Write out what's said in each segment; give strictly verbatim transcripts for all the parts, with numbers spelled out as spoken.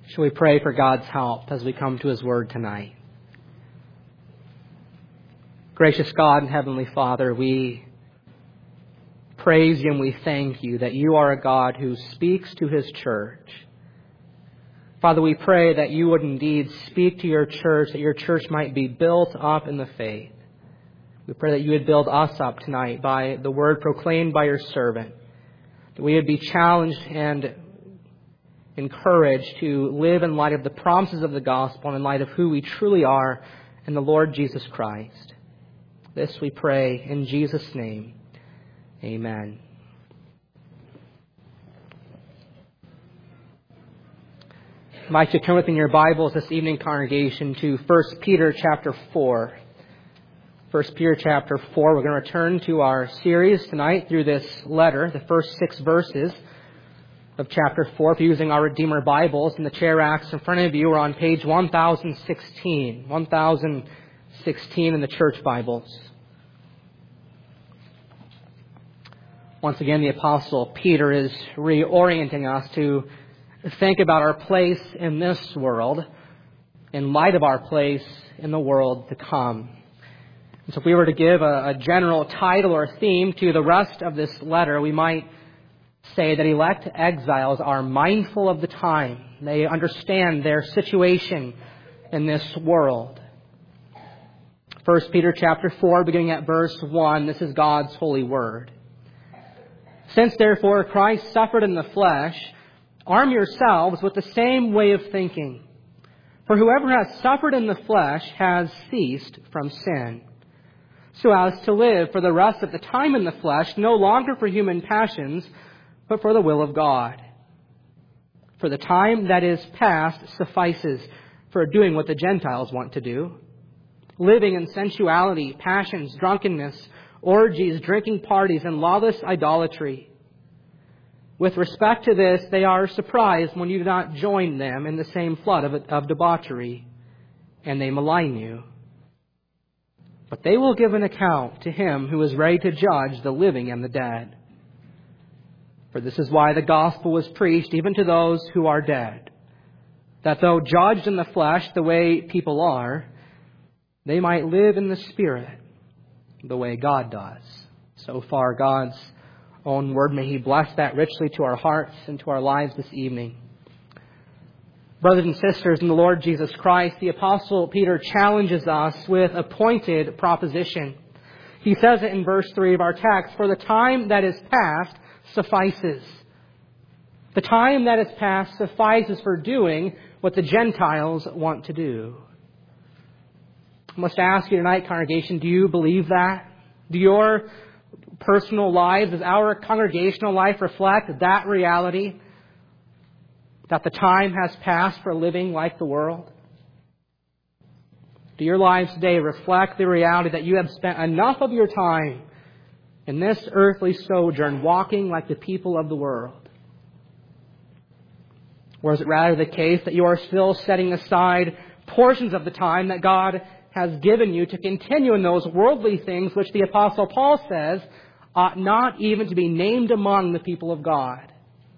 Shall we pray for God's help as we come to His Word tonight? Gracious God and Heavenly Father, we praise You and we thank You that You are a God who speaks to His church. Father, we pray that You would indeed speak to Your church, that Your church might be built up in the faith. We pray that You would build us up tonight by the word proclaimed by Your servant, that we would be challenged and encouraged to live in light of the promises of the gospel and in light of who we truly are in the Lord Jesus Christ. This we pray in Jesus' name. Amen. I'd like to turn with me in your Bibles this evening, congregation, to First Peter chapter four. First Peter chapter four. We're going to return to our series tonight through this letter, the first six verses of chapter four. If you're using our Redeemer Bibles, in the chair racks in front of you, we're on page one thousand sixteen. one thousand sixteen in the church Bibles. Once again, the Apostle Peter is reorienting us to think about our place in this world in light of our place in the world to come. And so if we were to give a, a general title or theme to the rest of this letter, we might say that elect exiles are mindful of the time. They understand their situation in this world. First Peter chapter four, beginning at verse one, this is God's holy word. Since therefore Christ suffered in the flesh, arm yourselves with the same way of thinking. For whoever has suffered in the flesh has ceased from sin, so as to live for the rest of the time in the flesh, no longer for human passions, but for the will of God. For the time that is past suffices for doing what the Gentiles want to do, living in sensuality, passions, drunkenness, orgies, drinking parties, and lawless idolatry. With respect to this, they are surprised when you do not join them in the same flood of, of debauchery, and they malign you. But they will give an account to Him who is ready to judge the living and the dead. For this is why the gospel was preached even to those who are dead, that though judged in the flesh the way people are, they might live in the Spirit the way God does. So far, God's own word. May He bless that richly to our hearts and to our lives this evening. Brothers and sisters in the Lord Jesus Christ, the Apostle Peter challenges us with a pointed proposition. He says it in verse three of our text, for the time that is past suffices. The time that is past suffices for doing what the Gentiles want to do. I must ask you tonight, congregation, do you believe that? Do your personal lives, does our congregational life reflect that reality? That the time has passed for living like the world? Do your lives today reflect the reality that you have spent enough of your time in this earthly sojourn walking like the people of the world? Or is it rather the case that you are still setting aside portions of the time that God has given you to continue in those worldly things which the Apostle Paul says ought not even to be named among the people of God?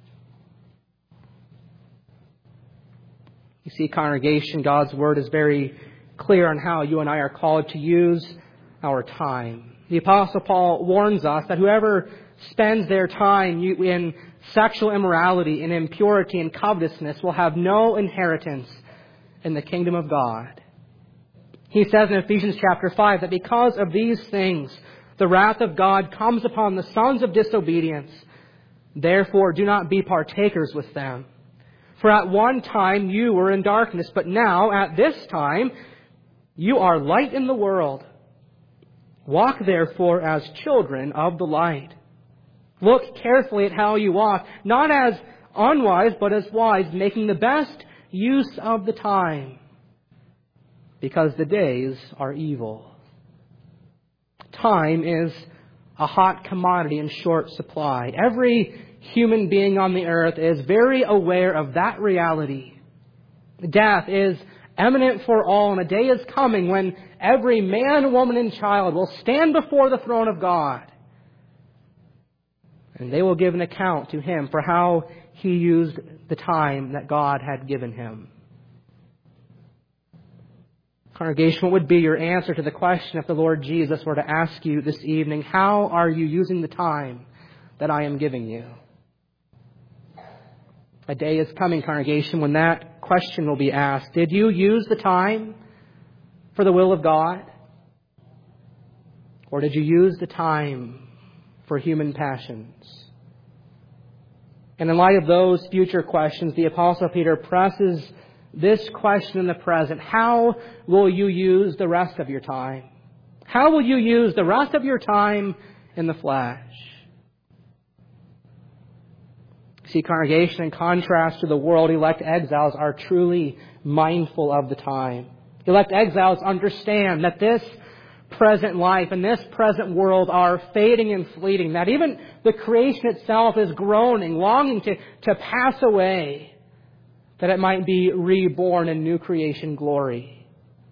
You see, congregation, God's Word is very clear on how you and I are called to use our time. The Apostle Paul warns us that whoever spends their time in sexual immorality and impurity and covetousness will have no inheritance in the kingdom of God. He says in Ephesians chapter five that because of these things, the wrath of God comes upon the sons of disobedience. Therefore, do not be partakers with them. For at one time you were in darkness, but now, at this time, you are light in the world. Walk therefore as children of the light. Look carefully at how you walk, not as unwise, but as wise, making the best use of the time, because the days are evil. Time is a hot commodity in short supply. Every human being on the earth is very aware of that reality. Death is imminent for all, and a day is coming when every man, woman, and child will stand before the throne of God. And they will give an account to Him for how he used the time that God had given him? Congregation, what would be your answer to the question if the Lord Jesus were to ask you this evening, how are you using the time that I am giving you? A day is coming, congregation, when that question will be asked. Did you use the time for the will of God? Or did you use the time for human passions? And in light of those future questions, the Apostle Peter presses this question in the present. How will you use the rest of your time? How will you use the rest of your time in the flesh? See, congregation, in contrast to the world, elect exiles are truly mindful of the time. Elect exiles understand that this present life and this present world are fading and fleeting, that even the creation itself is groaning, longing to, to pass away, that it might be reborn in new creation glory.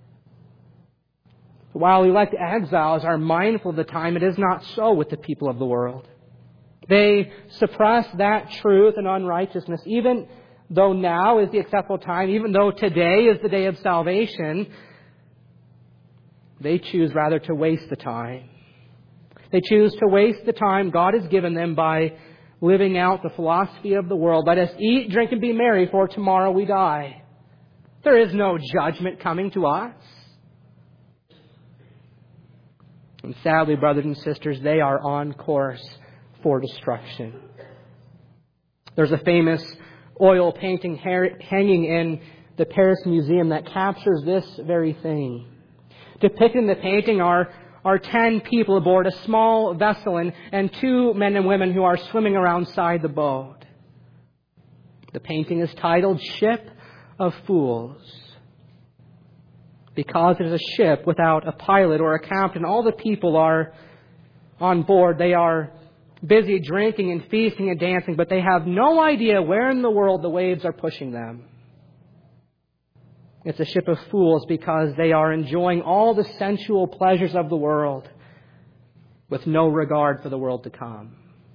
While elect exiles are mindful of the time, it is not so with the people of the world. They suppress that truth and unrighteousness, even though now is the acceptable time, even though today is the day of salvation. They choose rather to waste the time. They choose to waste the time God has given them by living out the philosophy of the world. Let us eat, drink, and be merry, for tomorrow we die. There is no judgment coming to us. And sadly, brothers and sisters, they are on course for destruction. There's a famous oil painting hanging in the Paris Museum that captures this very thing. Depicted in the painting are, are ten people aboard a small vessel and, and two men and women who are swimming alongside the boat. The painting is titled Ship of Fools. Because it is a ship without a pilot or a captain, all the people are on board. They are busy drinking and feasting and dancing, but they have no idea where in the world the waves are pushing them. It's a ship of fools because they are enjoying all the sensual pleasures of the world with no regard for the world to come.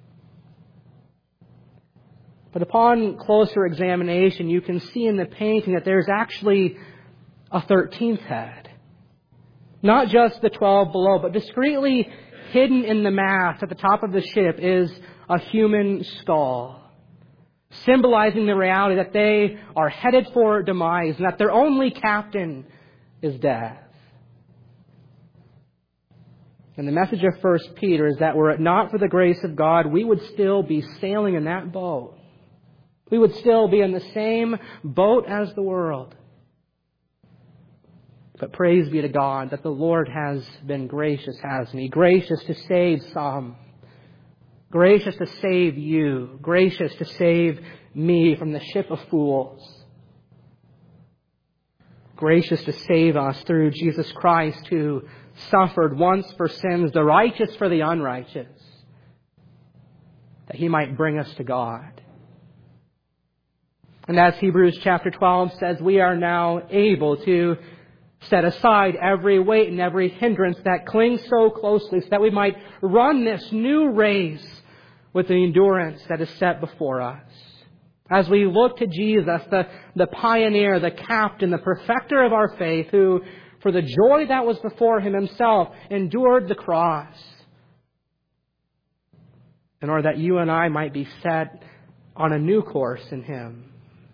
But upon closer examination, you can see in the painting that there's actually a thirteenth head. Not just the twelve below, but discreetly hidden in the mast at the top of the ship is a human skull, symbolizing the reality that they are headed for demise and that their only captain is death. And the message of First Peter is that were it not for the grace of God, we would still be sailing in that boat. We would still be in the same boat as the world. But praise be to God that the Lord has been gracious, hasn't He? Gracious to save some. Gracious to save you. Gracious to save me from the ship of fools. Gracious to save us through Jesus Christ, who suffered once for sins, the righteous for the unrighteous, that He might bring us to God. And as Hebrews chapter twelve says, we are now able to set aside every weight and every hindrance that clings so closely, so that we might run this new race with the endurance that is set before us. As we look to Jesus, the, the pioneer, the captain, the perfecter of our faith, who, for the joy that was before Him Himself, endured the cross, in order that you and I might be set on a new course in Him.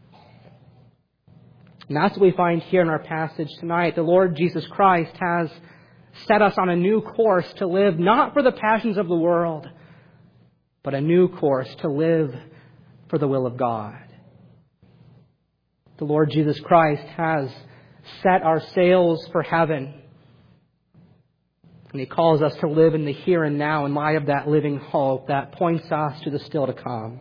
And that's what we find here in our passage tonight. The Lord Jesus Christ has set us on a new course to live not for the passions of the world, but a new course to live for the will of God. The Lord Jesus Christ has set our sails for heaven. And He calls us to live in the here and now in light of that living hope that points us to the still to come.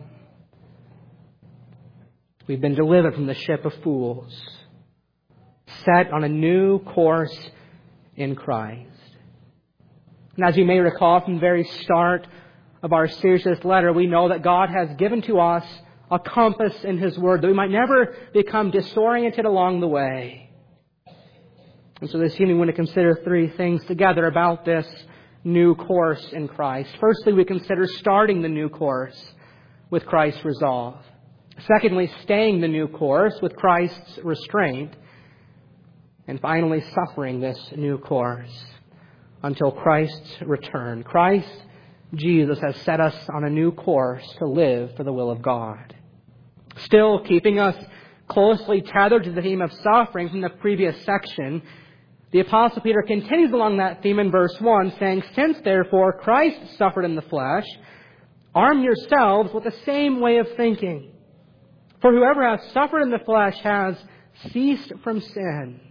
We've been delivered from the ship of fools, set on a new course in Christ. And as you may recall from the very start of our series, this letter, we know that God has given to us a compass in His Word, that we might never become disoriented along the way. And so this evening we want to consider three things together about this new course in Christ. Firstly, we consider starting the new course with Christ's resolve. Secondly, staying the new course with Christ's restraint. And finally, suffering this new course until Christ's return. Christ Jesus has set us on a new course to live for the will of God. Still keeping us closely tethered to the theme of suffering from the previous section, the Apostle Peter continues along that theme in verse one, saying, "Since therefore Christ suffered in the flesh, arm yourselves with the same way of thinking. For whoever has suffered in the flesh has ceased from sin."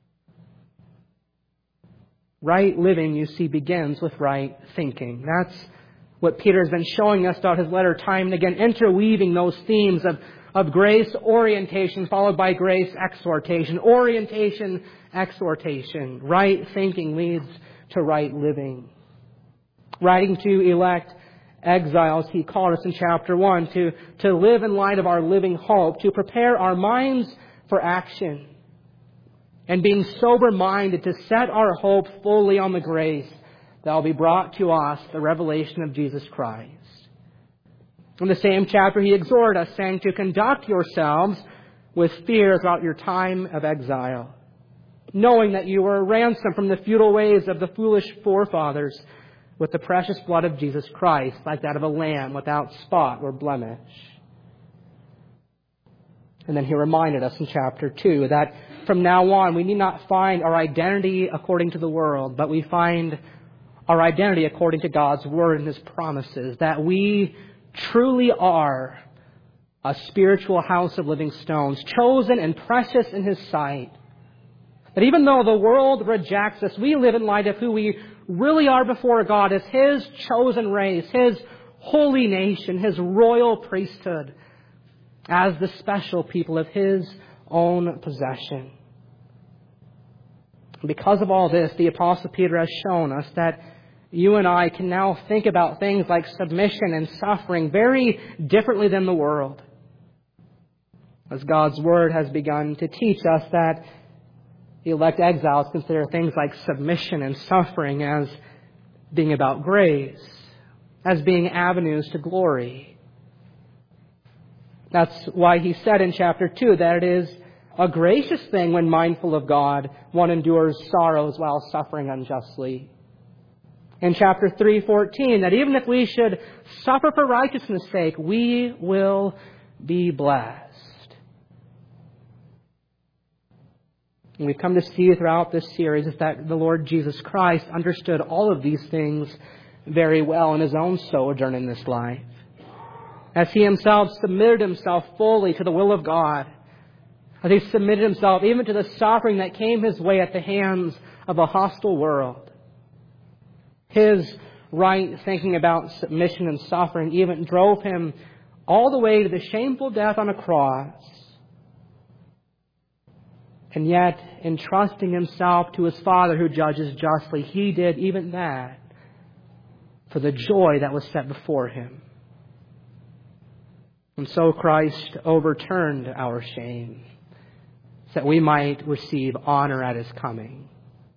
Right living, you see, begins with right thinking. That's what Peter has been showing us throughout his letter time and again, interweaving those themes of, of grace orientation followed by grace exhortation. Orientation, exhortation. Right thinking leads to right living. Writing to elect exiles, he called us in chapter one to, to live in light of our living hope, to prepare our minds for action, and being sober-minded to set our hope fully on the grace that will be brought to us, the revelation of Jesus Christ. In the same chapter, he exhorted us, saying to conduct yourselves with fear throughout your time of exile, knowing that you were ransomed from the futile ways of the foolish forefathers with the precious blood of Jesus Christ, like that of a lamb without spot or blemish. And then he reminded us in chapter two that from now on we need not find our identity according to the world, but we find our identity according to God's Word and His promises, that we truly are a spiritual house of living stones, chosen and precious in His sight. That even though the world rejects us, we live in light of who we really are before God as His chosen race, His holy nation, His royal priesthood, as the special people of His own possession. Because of all this, the Apostle Peter has shown us that you and I can now think about things like submission and suffering very differently than the world. As God's Word has begun to teach us that the elect exiles consider things like submission and suffering as being about grace, as being avenues to glory. That's why he said in chapter two that it is a gracious thing when mindful of God, one endures sorrows while suffering unjustly. In chapter three fourteen, that even if we should suffer for righteousness' sake, we will be blessed. And we've come to see throughout this series is that the Lord Jesus Christ understood all of these things very well in His own sojourn in this life. As He Himself submitted Himself fully to the will of God, as He submitted Himself even to the suffering that came His way at the hands of a hostile world. His right thinking about submission and suffering even drove Him all the way to the shameful death on a cross. And yet, entrusting Himself to His Father who judges justly, He did even that for the joy that was set before Him. And so Christ overturned our shame, so that we might receive honor at His coming.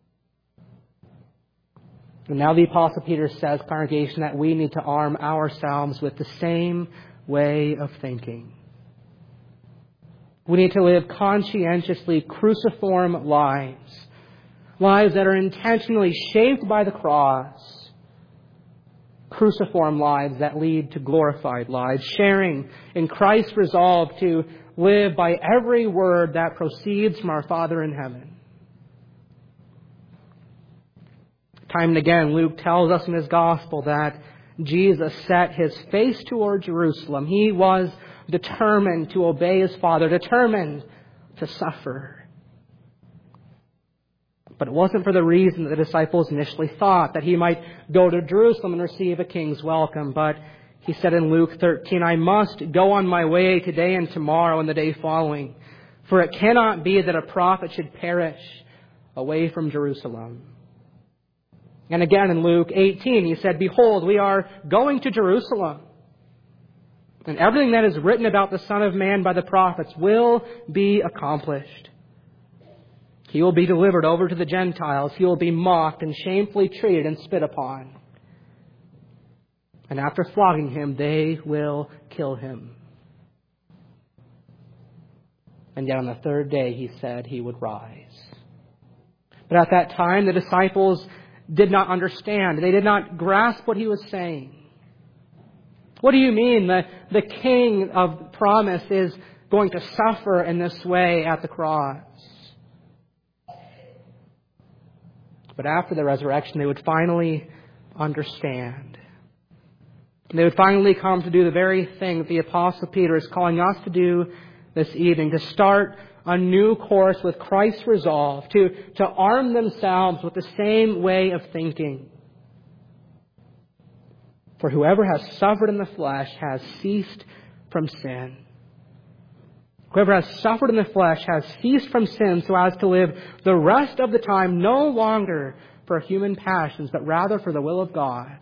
And now the Apostle Peter says, congregation, that we need to arm ourselves with the same way of thinking. We need to live conscientiously cruciform lives. Lives that are intentionally shaped by the cross. Cruciform lives that lead to glorified lives. Sharing in Christ's resolve to live by every word that proceeds from our Father in heaven. Time and again, Luke tells us in his Gospel that Jesus set His face toward Jerusalem. He was determined to obey His Father, determined to suffer. But it wasn't for the reason that the disciples initially thought, that He might go to Jerusalem and receive a king's welcome. But He said in Luke thirteen, I must go on my way today and tomorrow and the day following, for it cannot be that a prophet should perish away from Jerusalem. And again in Luke eighteen, He said, behold, we are going to Jerusalem. And everything that is written about the Son of Man by the prophets will be accomplished. He will be delivered over to the Gentiles. He will be mocked and shamefully treated and spit upon. And after flogging Him, they will kill Him. And yet on the third day he said he would rise. But at that time the disciples did not understand. They did not grasp what he was saying. What do you mean the, the King of promise is going to suffer in this way at the cross? But after the resurrection, they would finally understand. They would finally come to do the very thing that the Apostle Peter is calling us to do this evening, to start a new course with Christ's resolve, to, to arm themselves with the same way of thinking. For whoever has suffered in the flesh has ceased from sin. Whoever has suffered in the flesh has ceased from sin so as to live the rest of the time no longer for human passions, but rather for the will of God.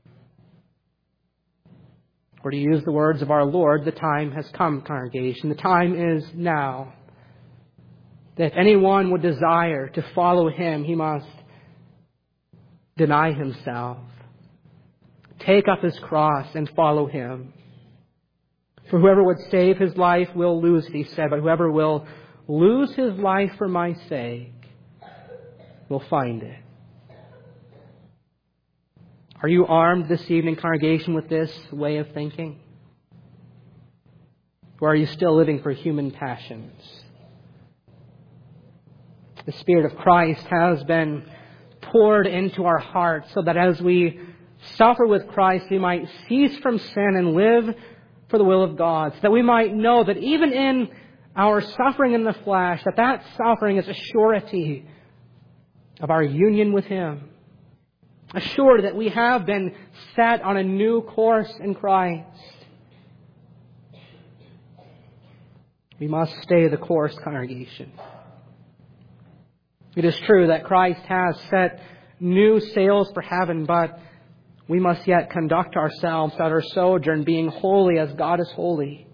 Or to use the words of our Lord, the time has come, congregation. The time is now. That if anyone would desire to follow Him, he must deny himself, take up his cross, and follow Him. For whoever would save his life will lose it, he said, but whoever will lose his life for my sake will find it. Are you armed this evening, congregation, with this way of thinking? Or are you still living for human passions? The Spirit of Christ has been poured into our hearts so that as we suffer with Christ, we might cease from sin and live for the will of God, so that we might know that even in our suffering in the flesh, that that suffering is a surety of our union with Him. Assured that we have been set on a new course in Christ. We must stay the course, congregation. It is true that Christ has set new sails for heaven, but we must yet conduct ourselves at our sojourn being holy as God is holy.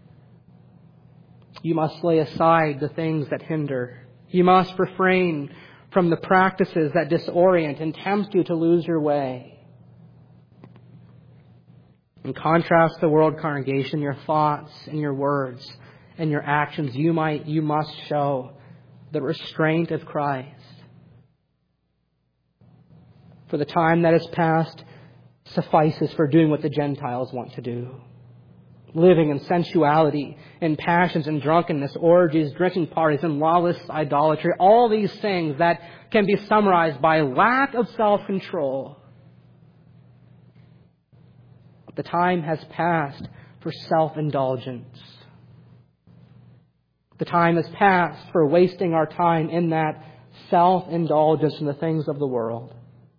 You must lay aside the things that hinder. You must refrain from the practices that disorient and tempt you to lose your way. In contrast to the world, congregation, your thoughts and your words and your actions, you might, you must show the restraint of Christ. For the time that is past suffices for doing what the Gentiles want to do. Living in sensuality, in passions and drunkenness, orgies, drinking parties, and lawless idolatry. All these things that can be summarized by lack of self-control. The time has passed for self-indulgence. The time has passed for wasting our time in that self-indulgence in the things of the world.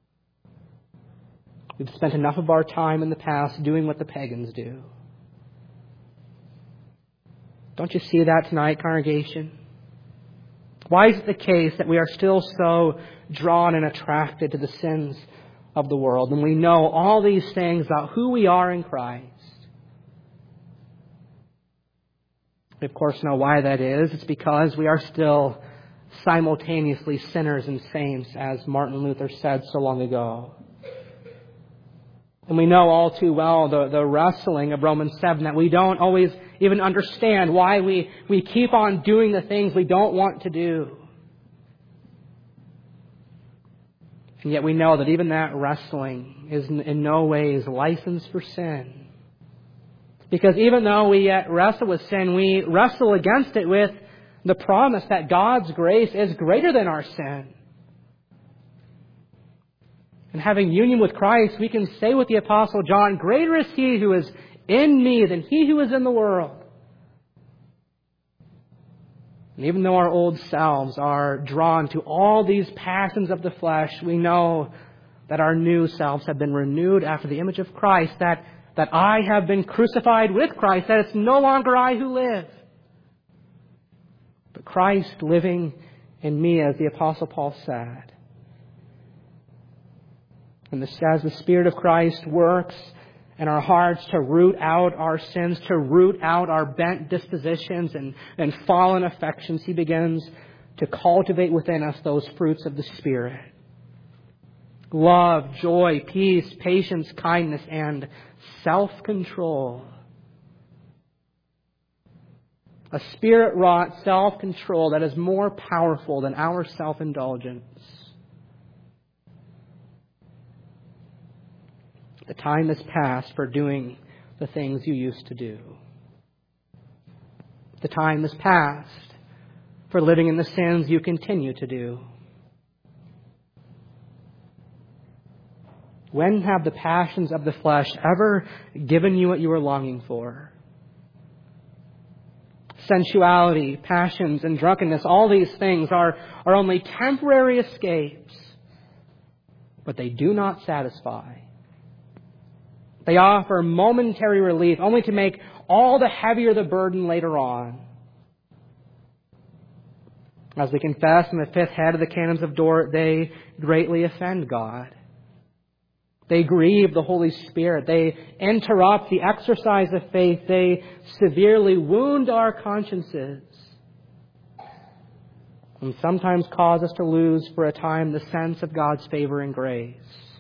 We've spent enough of our time in the past doing what the pagans do. Don't you see that tonight, congregation? Why is it the case that we are still so drawn and attracted to the sins of the world when we know all these things about who we are in Christ? We, of course, know why that is. It's because we are still simultaneously sinners and saints, as Martin Luther said so long ago. And we know all too well the, the wrestling of Romans seven, that we don't always even understand why we, we keep on doing the things we don't want to do. And yet we know that even that wrestling is in, in no ways license for sin. Because even though we yet wrestle with sin, we wrestle against it with the promise that God's grace is greater than our sin. And having union with Christ, we can say with the Apostle John, greater is He who is in me than he who is in the world. And even though our old selves are drawn to all these passions of the flesh, we know that our new selves have been renewed after the image of Christ, that, that I have been crucified with Christ, that it's no longer I who live, but Christ living in me, as the Apostle Paul said. And this, as the Spirit of Christ works in our hearts to root out our sins, to root out our bent dispositions and, and fallen affections, He begins to cultivate within us those fruits of the Spirit. Love, joy, peace, patience, kindness, and self-control. A Spirit-wrought self-control that is more powerful than our self-indulgence. The time has passed for doing the things you used to do. The time has passed for living in the sins you continue to do. When have the passions of the flesh ever given you what you were longing for? Sensuality, passions, and drunkenness, all these things are, are only temporary escapes, but they do not satisfy. They offer momentary relief, only to make all the heavier the burden later on. As we confess in the fifth head of the Canons of Dort, they greatly offend God. They grieve the Holy Spirit. They interrupt the exercise of faith. They severely wound our consciences. And sometimes cause us to lose for a time the sense of God's favor and grace.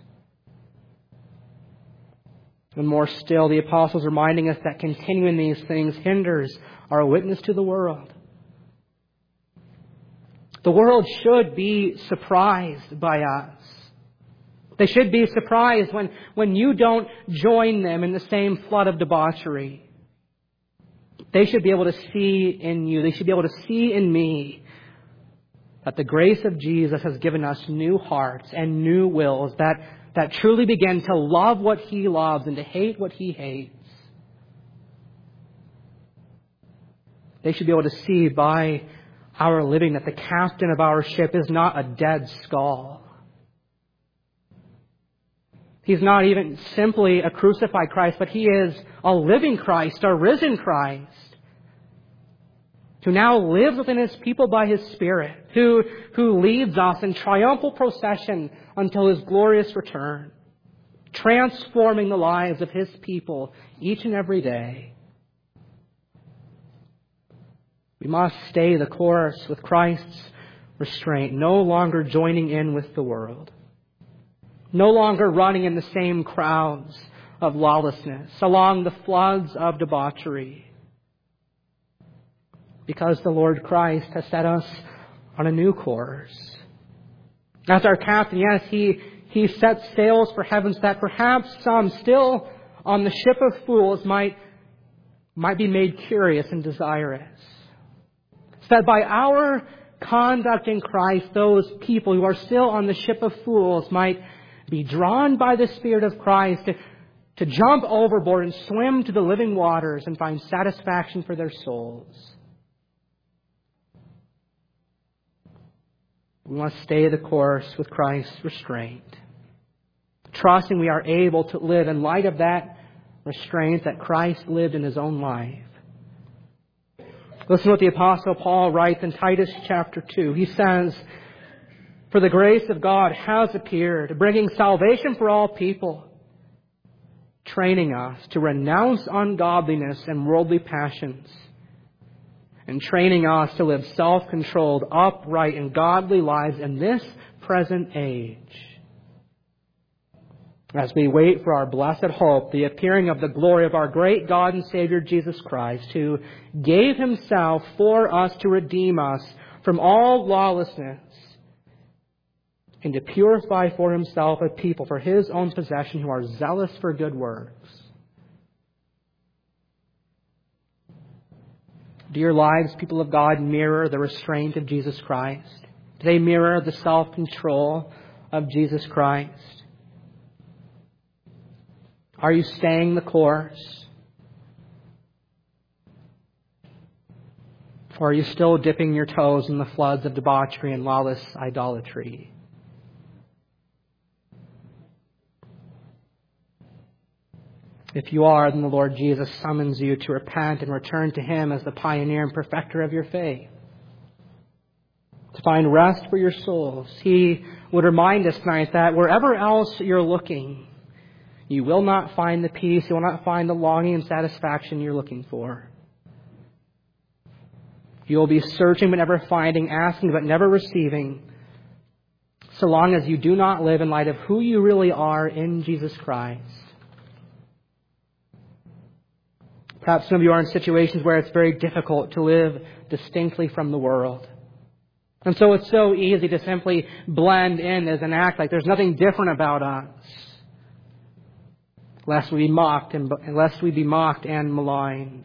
And more still, the apostles reminding us that continuing these things hinders our witness to the world. The world should be surprised by us. They should be surprised when, when you don't join them in the same flood of debauchery. They should be able to see in you, they should be able to see in me that the grace of Jesus has given us new hearts and new wills that, that truly begin to love what He loves and to hate what He hates. They should be able to see by our living that the captain of our ship is not a dead skull. He's not even simply a crucified Christ, but He is a living Christ, a risen Christ, who now lives within His people by His Spirit, who, who leads us in triumphal procession until His glorious return, transforming the lives of His people each and every day. We must stay the course with Christ's restraint, no longer joining in with the world, no longer running in the same crowds of lawlessness, along the floods of debauchery, because the Lord Christ has set us on a new course. As our captain, yes, He, he sets sails for heavens that perhaps some still on the ship of fools might, might be made curious and desirous. So that by our conduct in Christ, those people who are still on the ship of fools might be drawn by the Spirit of Christ to, to jump overboard and swim to the living waters and find satisfaction for their souls. We must stay the course with Christ's restraint, trusting we are able to live in light of that restraint that Christ lived in His own life. Listen to what the Apostle Paul writes in Titus chapter two. He says, "For the grace of God has appeared, bringing salvation for all people, training us to renounce ungodliness and worldly passions, and training us to live self-controlled, upright, and godly lives in this present age, as we wait for our blessed hope, the appearing of the glory of our great God and Savior Jesus Christ, who gave Himself for us to redeem us from all lawlessness, and to purify for Himself a people for His own possession who are zealous for good works." Do your lives, people of God, mirror the restraint of Jesus Christ? Do they mirror the self-control of Jesus Christ? Are you staying the course? Or are you still dipping your toes in the floods of debauchery and lawless idolatry? If you are, then the Lord Jesus summons you to repent and return to Him as the pioneer and perfecter of your faith, to find rest for your souls. He would remind us tonight that wherever else you're looking, you will not find the peace, you will not find the longing and satisfaction you're looking for. You will be searching but never finding, asking but never receiving, so long as you do not live in light of who you really are in Jesus Christ. Perhaps some of you are in situations where it's very difficult to live distinctly from the world. And so it's so easy to simply blend in as an act like there's nothing different about us. Lest we be mocked and lest we be mocked and maligned.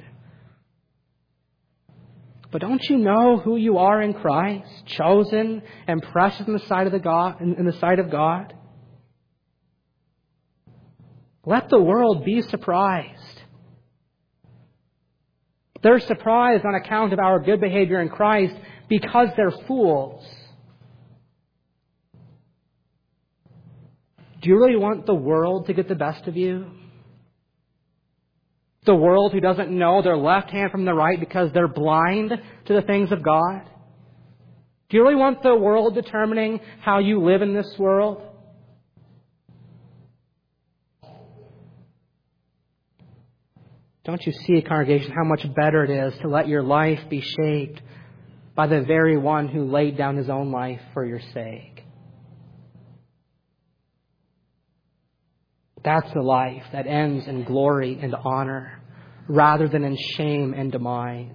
But don't you know who you are in Christ, chosen and precious in the sight of the God, in the sight of God? Let the world be surprised. They're surprised on account of our good behavior in Christ because they're fools. Do you really want the world to get the best of you? The world who doesn't know their left hand from the right because they're blind to the things of God? Do you really want the world determining how you live in this world? Don't you see, congregation, how much better it is to let your life be shaped by the very one who laid down his own life for your sake? That's the life that ends in glory and honor rather than in shame and demise.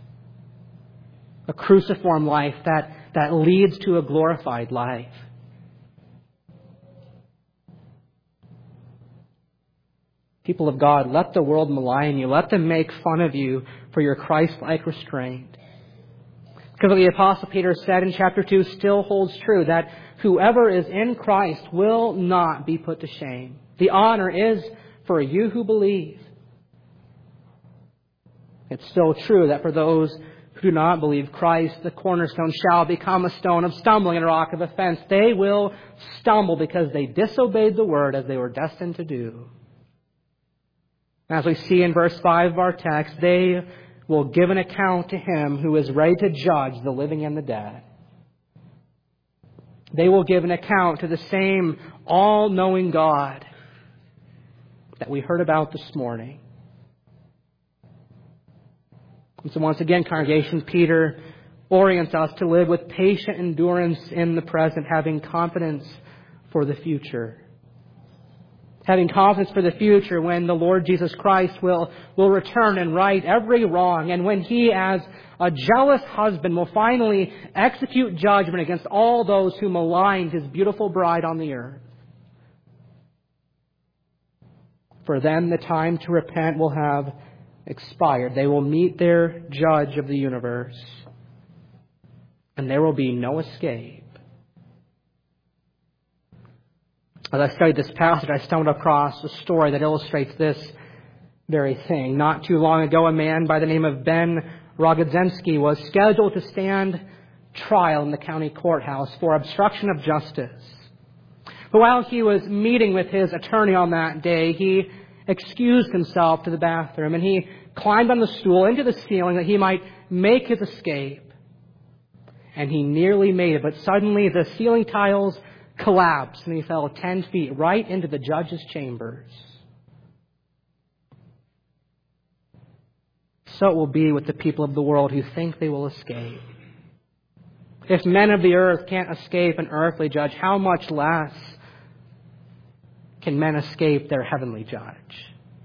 A cruciform life that, that leads to a glorified life. People of God, let the world malign you. Let them make fun of you for your Christ-like restraint. Because what the Apostle Peter said in chapter two still holds true, that whoever is in Christ will not be put to shame. The honor is for you who believe. It's still true that for those who do not believe Christ, the cornerstone shall become a stone of stumbling and a rock of offense. They will stumble because they disobeyed the word as they were destined to do. As we see in verse five of our text, they will give an account to Him who is ready to judge the living and the dead. They will give an account to the same all-knowing God that we heard about this morning. And so once again, congregation, Peter orients us to live with patient endurance in the present, having confidence for the future. Having confidence for the future when the Lord Jesus Christ will, will return and right every wrong. And when He, as a jealous husband, will finally execute judgment against all those who maligned His beautiful bride on the earth. For them, the time to repent will have expired. They will meet their judge of the universe. And there will be no escape. As I studied this passage, I stumbled across a story that illustrates this very thing. Not too long ago, a man by the name of Ben Rogodzensky was scheduled to stand trial in the county courthouse for obstruction of justice. But while he was meeting with his attorney on that day, he excused himself to the bathroom and he climbed on the stool into the ceiling that he might make his escape. And he nearly made it, but suddenly the ceiling tiles collapsed and he fell ten feet right into the judge's chambers. So it will be with the people of the world who think they will escape. If men of the earth can't escape an earthly judge, how much less can men escape their heavenly judge?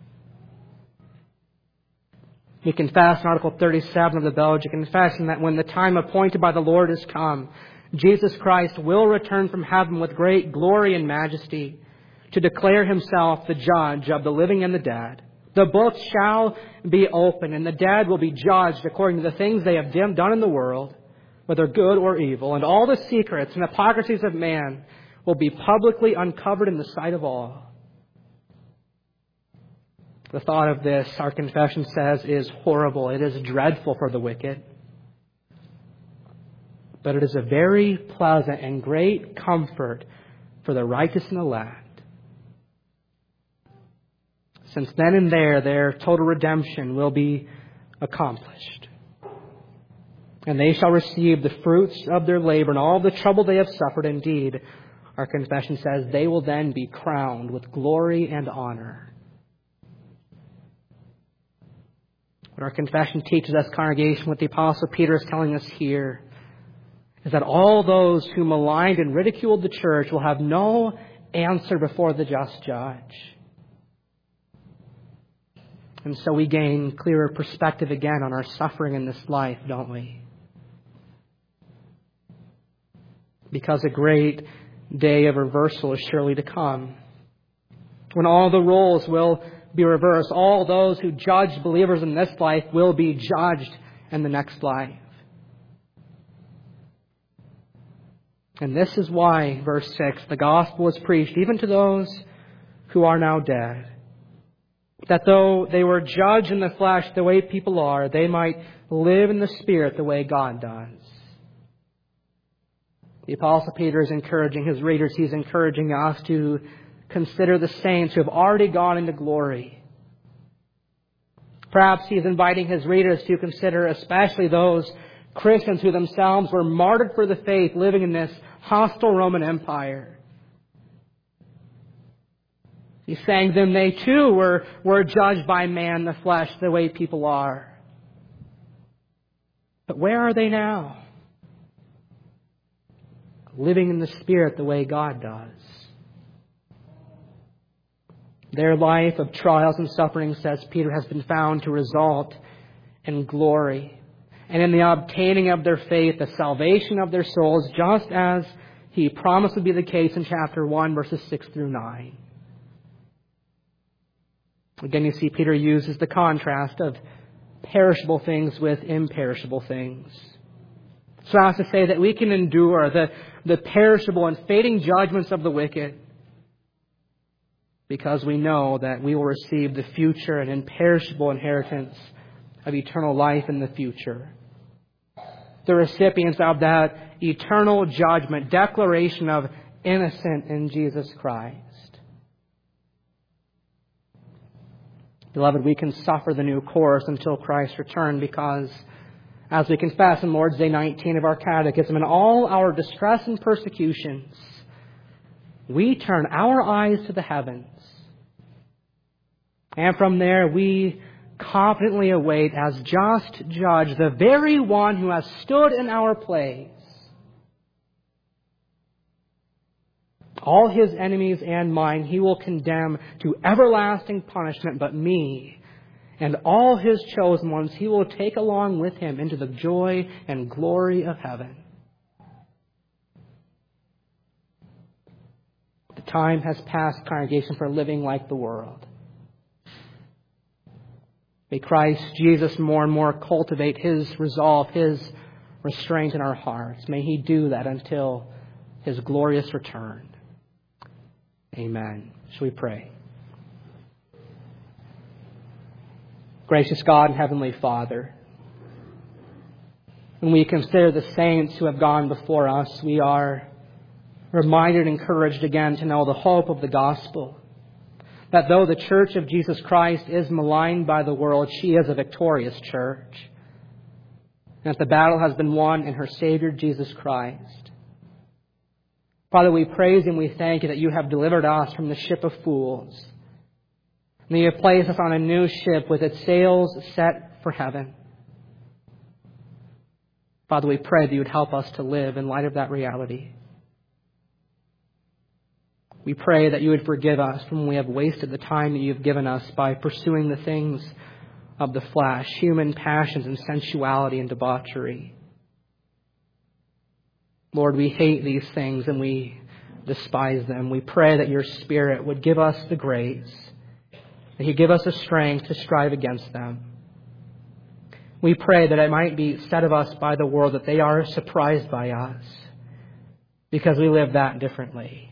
We confess in Article thirty-seven of the Belgian Confession that when the time appointed by the Lord has come, Jesus Christ will return from heaven with great glory and majesty to declare Himself the judge of the living and the dead. The books shall be opened and the dead will be judged according to the things they have done in the world, whether good or evil. And all the secrets and hypocrisies of man will be publicly uncovered in the sight of all. The thought of this, our confession says, is horrible. It is dreadful for the wicked. But it is a very pleasant and great comfort for the righteous and elect. Since then and there, their total redemption will be accomplished. And they shall receive the fruits of their labor and all the trouble they have suffered. Indeed, our confession says, they will then be crowned with glory and honor. What our confession teaches us, congregation, what the Apostle Peter is telling us here, is that all those who maligned and ridiculed the church will have no answer before the just judge. And so we gain clearer perspective again on our suffering in this life, don't we? Because a great day of reversal is surely to come, when all the roles will be reversed. All those who judge believers in this life will be judged in the next life. And this is why, verse six, the gospel is preached even to those who are now dead, that though they were judged in the flesh the way people are, they might live in the Spirit the way God does. The Apostle Peter is encouraging his readers. He's encouraging us to consider the saints who have already gone into glory. Perhaps he's inviting his readers to consider especially those Christians who themselves were martyred for the faith, living in this hostile Roman Empire. He's saying them they too were, were judged by man, the flesh, the way people are. But where are they now? Living in the Spirit the way God does. Their life of trials and suffering, says Peter, has been found to result in glory, and in the obtaining of their faith, the salvation of their souls, just as He promised would be the case in chapter one, verses six through nine. Again, you see Peter uses the contrast of perishable things with imperishable things, so as to say that we can endure the, the perishable and fading judgments of the wicked, because we know that we will receive the future and imperishable inheritance of eternal life in the future. The recipients of that eternal judgment, declaration of innocent in Jesus Christ. Beloved, we can suffer the new course until Christ's return, because, as we confess in Lord's Day nineteen of our Catechism, in all our distress and persecutions, we turn our eyes to the heavens. And from there we confidently await as just judge the very one who has stood in our place. All His enemies and mine He will condemn to everlasting punishment, but me and all His chosen ones He will take along with Him into the joy and glory of heaven. The time has passed, congregation, for living like the world. May Christ Jesus more and more cultivate His resolve, His restraint in our hearts. May He do that until His glorious return. Amen. Shall we pray? Gracious God and Heavenly Father, when we consider the saints who have gone before us, we are reminded and encouraged again to know the hope of the gospel. That though the Church of Jesus Christ is maligned by the world, she is a victorious church. And that the battle has been won in her Savior, Jesus Christ. Father, we praise and we thank You that You have delivered us from the ship of fools. And You have placed us on a new ship with its sails set for heaven. Father, we pray that You would help us to live in light of that reality. We pray that You would forgive us when we have wasted the time that You have given us by pursuing the things of the flesh, human passions and sensuality and debauchery. Lord, we hate these things and we despise them. We pray that Your Spirit would give us the grace, that He give us the strength to strive against them. We pray that it might be said of us by the world that they are surprised by us because we live that differently.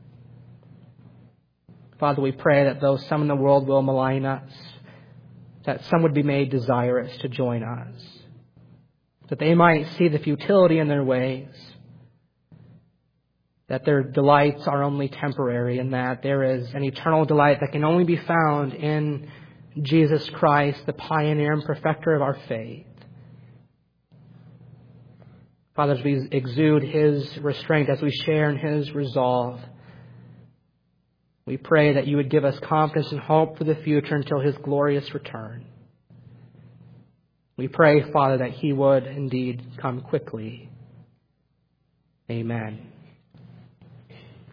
Father, we pray that though some in the world will malign us, that some would be made desirous to join us, that they might see the futility in their ways, that their delights are only temporary, and that there is an eternal delight that can only be found in Jesus Christ, the pioneer and perfecter of our faith. Father, as we exude His restraint, as we share in His resolve, we pray that You would give us confidence and hope for the future until His glorious return. We pray, Father, that He would indeed come quickly. Amen.